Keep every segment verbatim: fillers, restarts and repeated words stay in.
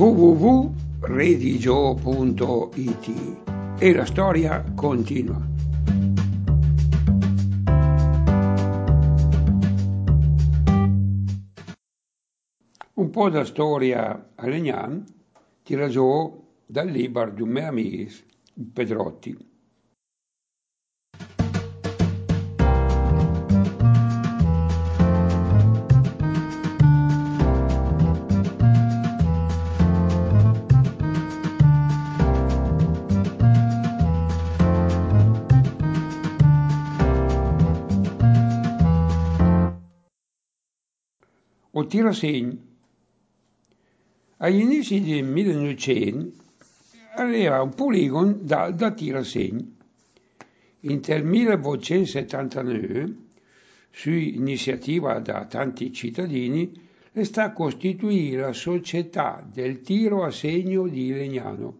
w w w punto redigio punto i t e la storia continua. Un po' da storia a Legnan tira giù dal libro di un mio amico, Pedrotti. O tirasegno. Agli inizi del millenovecento aveva un poligono da, da tirasegno. Nel millenovecentosettantanove, su iniziativa da tanti cittadini, è stata costituita la Società del Tiro a Segno di Legnano,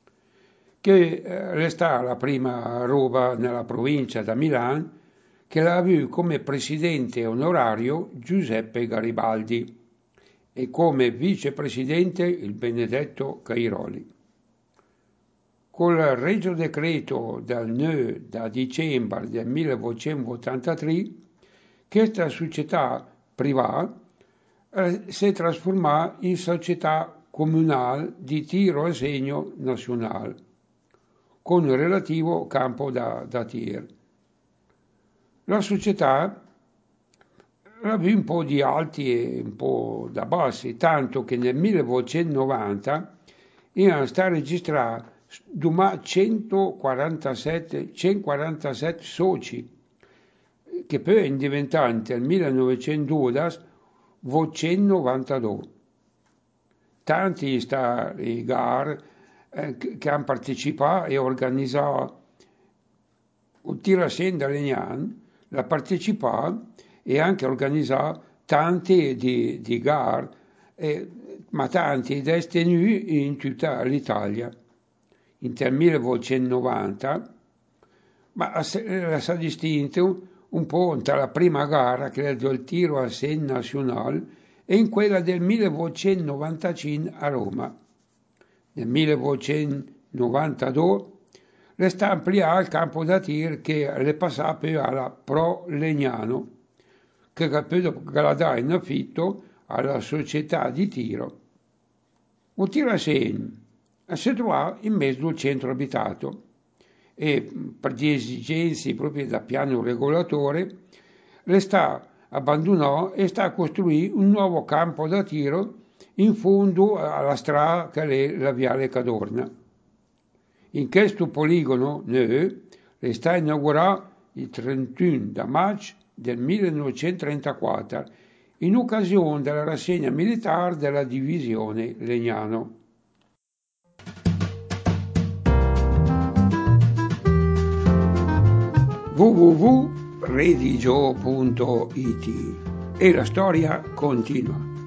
che è stata la prima roba nella provincia da Milano, che l'ha avuto come presidente onorario Giuseppe Garibaldi e come vicepresidente il Benedetto Cairoli. Col regio decreto del nove da dicembre del millenovecentottantatré, questa società privata eh, si è trasformata in società comunale di tiro a segno nazionale, con il relativo campo da, da tiro. La società aveva un po' di alti e un po' da bassi, tanto che nel millenovecentonovanta erano stati registrati centoquarantasette, centoquarantasette soci, che poi sono diventati nel millenovecentododici duecentonovantadue. Tanti sta i gare eh, che hanno partecipato e organizzato il tirasegno da Legnan, la partecipa e anche organizzà tanti di, di gare, eh, ma tanti destini in tutta l'Italia. In nel millenovecentonovanta, ma si è distinto un po' tra la prima gara, che è il tiro a segno nazionale, e in quella del millenovecentonovantacinque a Roma. Nel millenovecentonovantadue resta ampliato il campo da tir che le passava alla Pro Legnano, che poi la dà in affitto alla società di tiro. Il tiro a segno si trova in mezzo al centro abitato e per le esigenze proprio da piano regolatore resta abbandonato e sta a costruire un nuovo campo da tiro in fondo alla strada che è la Viale Cadorna. In questo poligono nuovo resta inaugurato il trentuno maggio del millenovecentotrentaquattro in occasione della rassegna militare della divisione Legnano. w w w punto redigio punto i t e la storia continua.